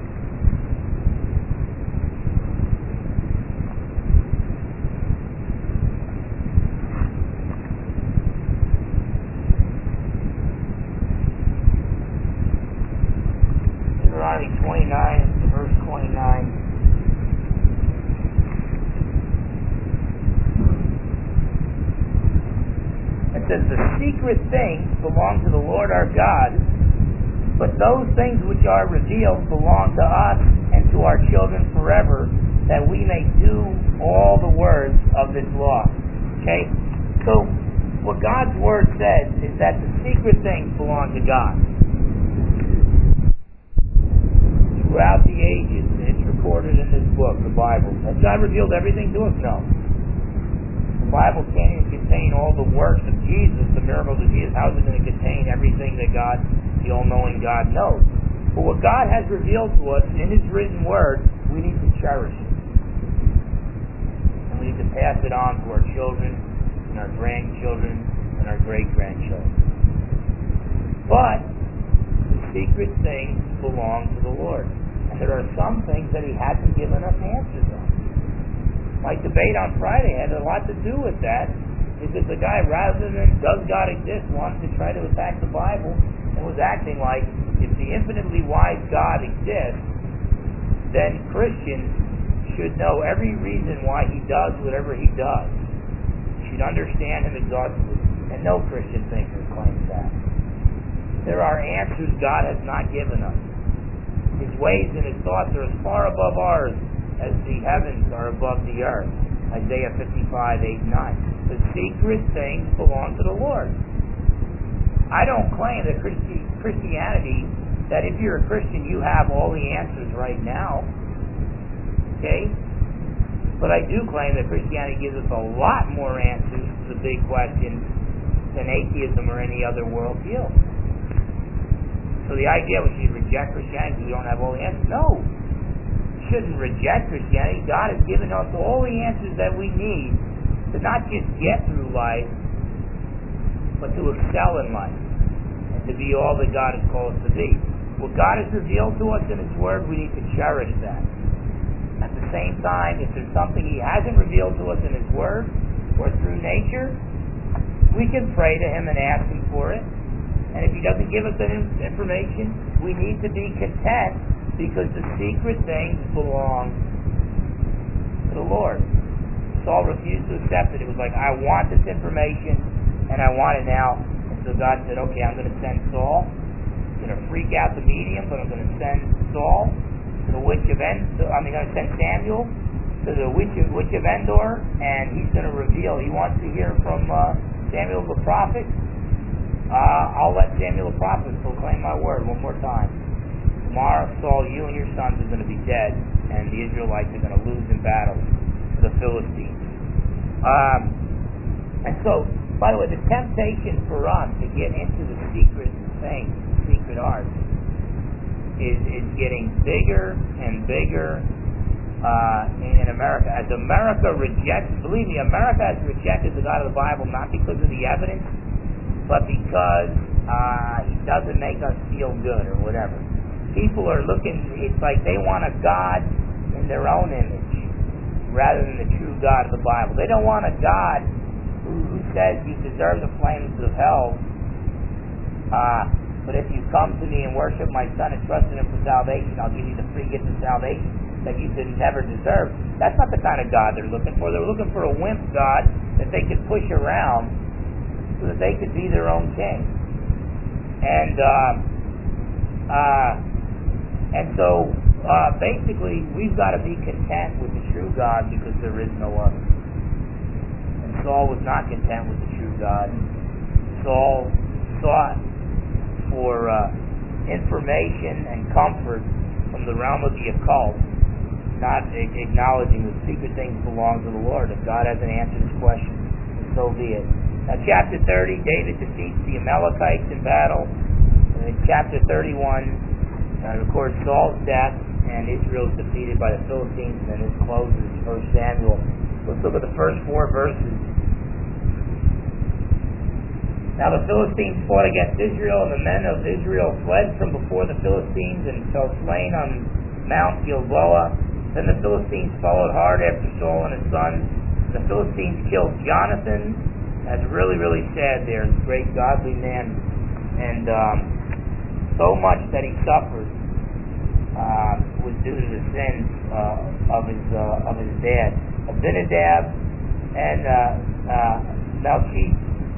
[SPEAKER 1] Deuteronomy twenty-nine, verse twenty-nine. It says, the secret things belong to the Lord our God, but those things which are revealed belong to us and to our children forever, that we may do all the words of this law. Okay? So, what God's Word says is that the secret things belong to God. Throughout the ages, it's recorded in this book, the Bible. Has God revealed everything to us? No. The Bible can't even contain all the works of Jesus, the miracles of Jesus. How is it going to contain everything that God, the all-knowing God, knows? But what God has revealed to us in His written Word, we need to cherish it. And we need to pass it on to our children, and our grandchildren, and our great-grandchildren. But the secret things belong to the Lord. And there are some things that He hasn't given us answers on. My debate on Friday had a lot to do with that, because the guy, rather than does God exist, wanted to try to attack the Bible and was acting like if the infinitely wise God exists, then Christians should know every reason why He does whatever He does. Should understand Him exhaustively. And no Christian thinker claims that. There are answers God has not given us. His ways and His thoughts are as far above ours as the heavens are above the earth. Isaiah fifty-five, eight and nine. The secret things belong to the Lord. I don't claim that Christi- Christianity, that if you're a Christian, you have all the answers right now. Okay? But I do claim that Christianity gives us a lot more answers to the big questions than atheism or any other worldview. So the idea we should reject Christianity because we don't have all the answers. No. We shouldn't reject Christianity. God has given us all the answers that we need to not just get through life, but to excel in life and to be all that God has called us to be. What God has revealed to us in His Word, we need to cherish that. At the same time, if there's something He hasn't revealed to us in His Word or through nature, we can pray to Him and ask Him for it. And if He doesn't give us that information, we need to be content, because the secret things belong to the Lord. Saul refused to accept it. It was like, I want this information, and I want it now. And so God said, okay, I'm going to send Saul. I'm going to freak out the medium, but I'm going to send Saul to the witch of Endor. I'm going to send Samuel to the witch of, witch of Endor, and he's going to reveal. He wants to hear from uh, Samuel the prophet. Uh, I'll let Samuel the prophet proclaim my word one more time. And tomorrow, Saul, you and your sons are going to be dead, and the Israelites are going to lose in battle to the Philistines. Um, and so, by the way, the temptation for us to get into the secret things, the secret arts, is, is getting bigger and bigger uh, in, in America. As America rejects, believe me, America has rejected the God of the Bible not because of the evidence, but because uh, he doesn't make us feel good or whatever. People are looking, it's like they want a God in their own image rather than the true God of the Bible. They don't want a God who, who says you deserve the flames of hell, uh, but if you come to me and worship my Son and trust in him for salvation, I'll give you the free gift of salvation that you could never deserve. That's not the kind of God they're looking for. They're looking for a wimp God that they could push around so that they could be their own king. And uh, uh, and so uh, basically we've got to be content with the true God because there is no other. And Saul was not content with the true God. Saul sought for uh, information and comfort from the realm of the occult, not acknowledging that secret things belong to the Lord. If God hasn't answered his question, so be it. Now, chapter thirty, David defeats the Amalekites in battle. And in chapter thirty-one, uh, records Saul's death, and Israel is defeated by the Philistines, and then this closes First Samuel. Let's look at the first four verses. Now the Philistines fought against Israel, and the men of Israel fled from before the Philistines and fell slain on Mount Gilboa. Then the Philistines followed hard after Saul and his sons. The Philistines killed Jonathan. That's really, really sad there. He's a great godly man. And um, so much that he suffered uh, was due to the sins uh, of his uh, of his dad. Abinadab and uh, uh, Malchi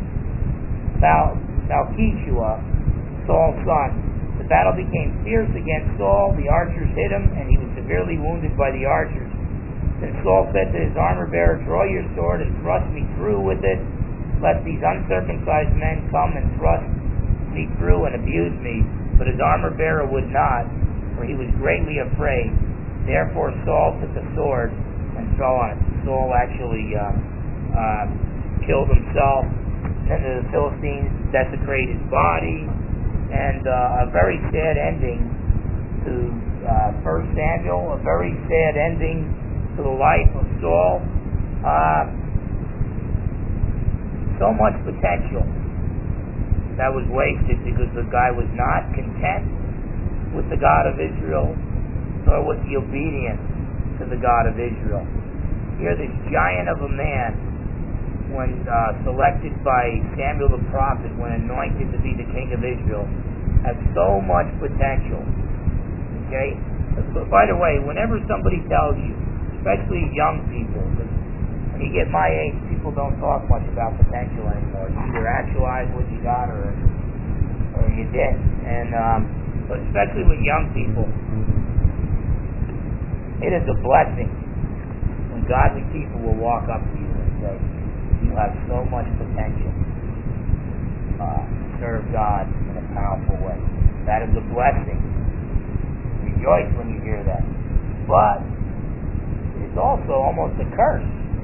[SPEAKER 1] Malchishua, Saul's son. The battle became fierce against Saul. The archers hit him, and he was severely wounded by the archers. Then Saul said to his armor-bearer, "Draw your sword and thrust me through with it, lest these uncircumcised men come and thrust me through and abuse me." But his armor-bearer would not, for he was greatly afraid. Therefore Saul took the sword and fell on it. Saul actually uh, uh, killed himself. Then the Philistines desecrate his body, and uh, a very sad ending to uh, First Samuel, a very sad ending to the life of Saul. Uh, so much potential that was wasted because the guy was not content with the God of Israel, nor with the obedience to the God of Israel. Here, this giant of a man, when uh, selected by Samuel the prophet, when anointed to be the king of Israel, has so much potential. Okay? But by the way, whenever somebody tells you, especially young people, when you get my age, people don't talk much about potential anymore. You either actualize what you got or or you didn't. And um, but especially with young people, it is a blessing when godly people will walk up to you and say, "You have so much potential uh, to serve God in a powerful way." That is a blessing. Rejoice when you hear that. But it's also almost a curse.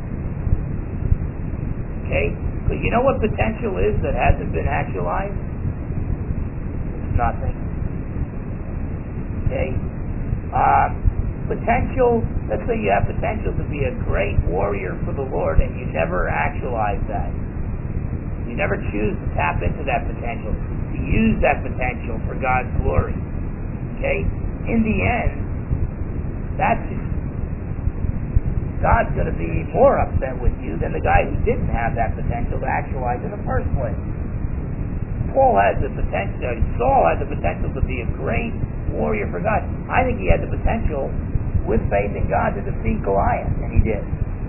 [SPEAKER 1] Okay? Because you know what potential is that hasn't been actualized? It's nothing. Okay? Uh, potential, let's say you have potential to be a great warrior for the Lord, and you never actualize that. You never choose to tap into that potential, to use that potential for God's glory. Okay? In the end, that's just, God's going to be more upset with you than the guy who didn't have that potential to actualize in the first place. Paul has the potential, Saul had the potential to be a great warrior for God. I think he had the potential, with faith in God, to defeat Goliath, and he did.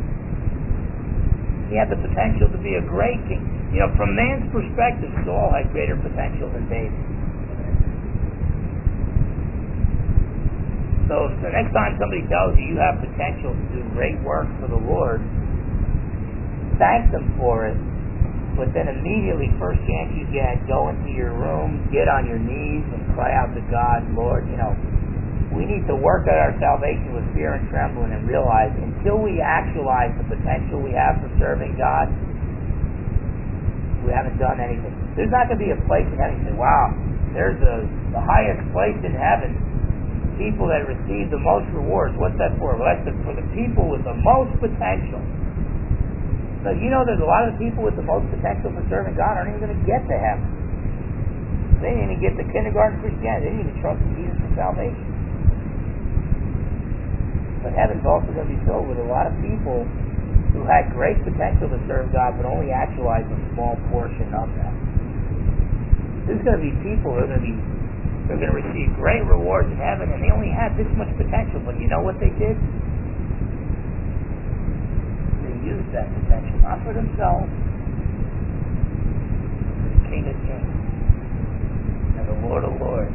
[SPEAKER 1] He had the potential to be a great king. You know, from man's perspective, Saul had greater potential than David. So, the next time somebody tells you you have potential to do great work for the Lord, thank them for it, but then immediately, first chance you get, go into your room, get on your knees, and cry out to God, Lord, you know, we need to work at our salvation with fear and trembling and realize until we actualize the potential we have for serving God, we haven't done anything. There's not going to be a place in heaven you say, wow, there's a, the highest place in heaven, people that receive the most rewards. What's that for? Well, that's for the people with the most potential. So you know there's a lot of the people with the most potential for serving God aren't even going to get to heaven. They didn't even get to kindergarten Christianity. They didn't even trust in Jesus for salvation. But heaven's also going to be filled with a lot of people who had great potential to serve God, but only actualized a small portion of that. There's going to be people who are going to be they're going to receive great rewards in heaven, and they only had this much potential. But you know what they did? They used that potential not for themselves, but for the King of Kings and the Lord of Lords.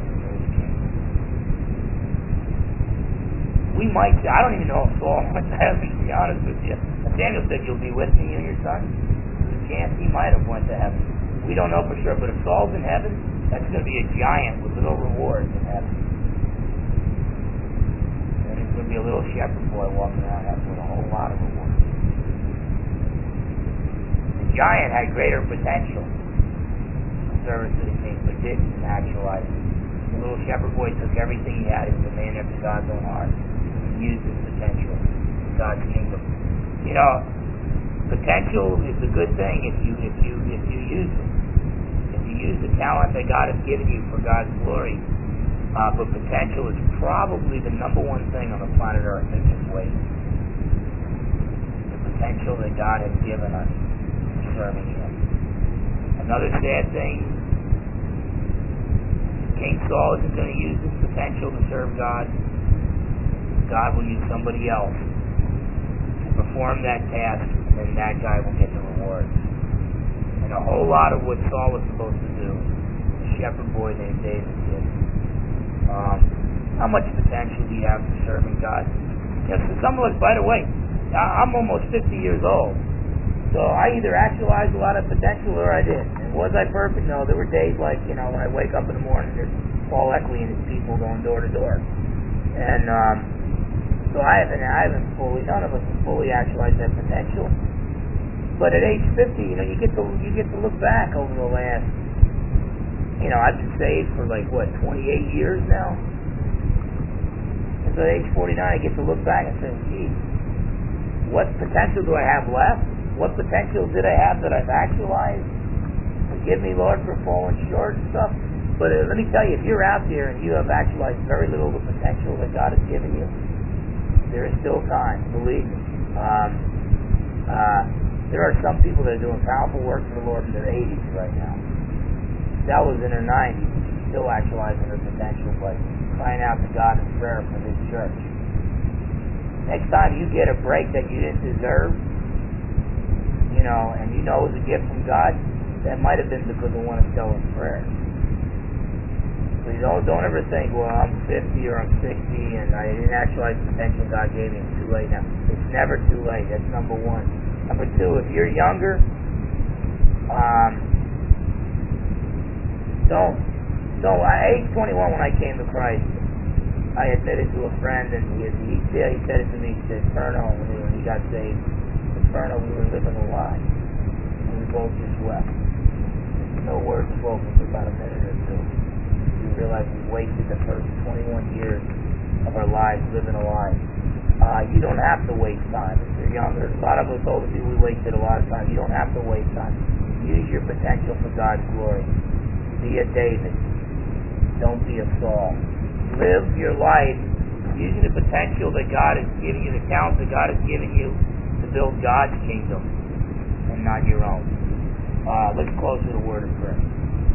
[SPEAKER 1] We might say, I don't even know if Saul went to heaven, to be honest with you. Daniel said, you'll be with me, you and your son. There's a chance he might have went to heaven. We don't know for sure, but if Saul's in heaven, that's going to be a giant with little rewards in heaven. And there's going to be a little shepherd boy walking around heaven with a whole lot of rewards. The giant had greater potential in service to the king, but didn't actualize it. The little shepherd boy took everything he had. He was a man after God's own heart. He used his potential in God's kingdom. You know, potential is a good thing if you if you if you use it. If you use the talent that God has given you for God's glory. Uh, but potential is probably the number one thing on the planet Earth that can waste. The potential that God has given us for serving Him. Another sad thing, King Saul isn't going to use his potential to serve God. God will use somebody else to perform that task, and then that guy will get the reward. And a whole lot of what Saul was supposed to do, a shepherd boy named David did. Um, how much potential do you have for serving God? Yes, for some of us, by the way, I'm almost fifty years old, so I either actualized a lot of potential or I didn't. And was I perfect? No, there were days like, you know, when I wake up in the morning, there's Paul Eckley and his people going door to door. And, um, So I haven't, I haven't fully, none of us have fully actualized that potential. But at age fifty, you know, you get to you get to look back over the last, you know, I've been saved for like what, twenty-eight years now. And so at age forty-nine, I get to look back and say, gee, what potential do I have left? What potential did I have that I've actualized? Forgive me, Lord, for falling short and stuff. But uh, let me tell you, if you're out there and you have actualized very little of the potential that God has given you, there is still time, believe me. Um, uh, there are some people that are doing powerful work for the Lord in their eighties right now. Stella's in her nineties, still actualizing her potential, but crying out to God in prayer for His church. Next time you get a break that you didn't deserve, you know, and you know it was a gift from God, that might have been because of one of Stella's prayers. So you don't, don't ever think, well, I'm fifty or I'm sixty and I didn't actualize the potential God gave me. It's too late now. It's never too late. That's number one. Number two, if you're younger, um, don't, don't, at age twenty-one when I came to Christ, I admitted to a friend, and he, he, he said it to me, he said, Perno, when he got saved, Perno, we were living a lie. And we both just wept. No words spoken for about a minute or two. Realize we wasted the first twenty-one years of our lives living a lie. Uh, you don't have to waste time. If you're younger, a lot of us older people, we wasted a lot of time. You don't have to waste time. Use your potential for God's glory. Be a David. Don't be a Saul. Live your life using the potential that God has given you, the talent that God has given you to build God's kingdom and not your own. Uh, let's close with a word of prayer.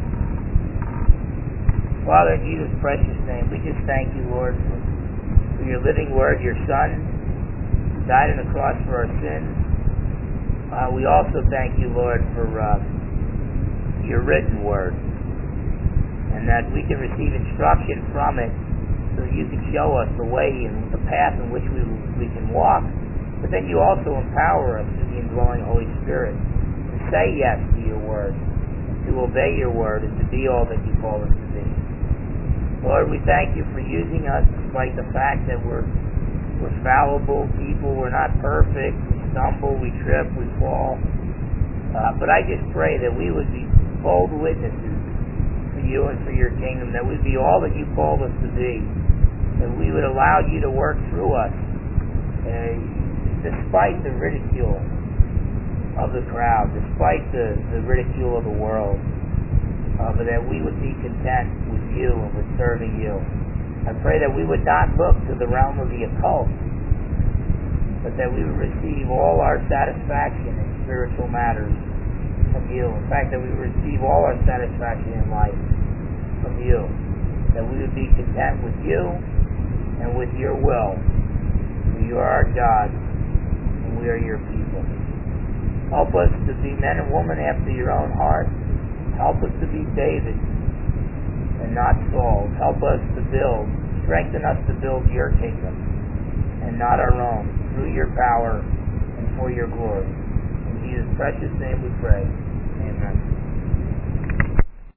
[SPEAKER 1] Father, in Jesus' precious name, we just thank you, Lord, for, for your living word, your Son, died on the cross for our sins. Uh, we also thank you, Lord, for uh, your written word, and that we can receive instruction from it so that you can show us the way and the path in which we, we can walk, but then you also empower us through the indwelling Holy Spirit to say yes to your word, to obey your word, and to be all that you call us to be. Lord, we thank you for using us despite the fact that we're, we're fallible people, we're not perfect, we stumble, we trip, we fall. Uh, but I just pray that we would be bold witnesses for you and for your kingdom, that we'd be all that you called us to be, that we would allow you to work through us, uh, despite the ridicule of the crowd, despite the, the ridicule of the world, uh, but that we would be content with you and with serving you. I pray that we would not look to the realm of the occult, but that we would receive all our satisfaction in spiritual matters from you. In fact, that we would receive all our satisfaction in life from you. That we would be content with you and with your will. For you are our God, and we are your people. Help us to be men and women after your own heart. Help us to be David and not Saul. Help us to build, strengthen us to build your kingdom and not our own, through your power and for your glory. In Jesus' precious name we pray. Amen.